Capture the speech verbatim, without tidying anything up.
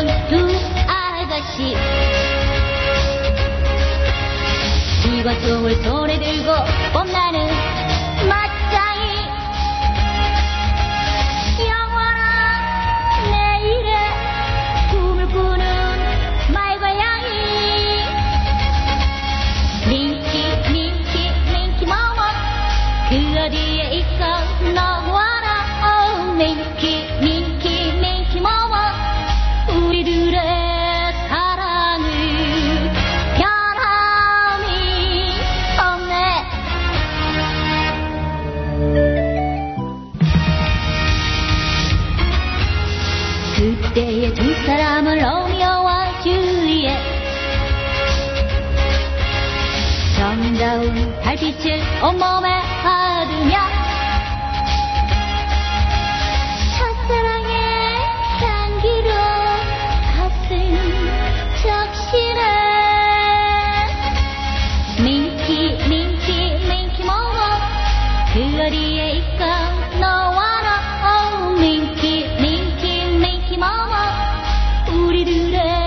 부르는 두 아가씨 비과송을 손에 들고 뽐나는 맞짱이 영원한 내일의 꿈을 꾸는 말과양이 민키 민키 민키 모모 그 어디에 있어 너와라 오 민키 민키 민키 모모 우리들의 사랑을 변함이 없네. 그때의 두 사람은 로미오와 줄리엣 정다운 달빛을 온몸에 받으며 첫사랑의 향기로 가슴 적시네. 민키 민키 민키 모모 그 어디에 있어 너와 나 오 민키 민키 민키 모모 우리들의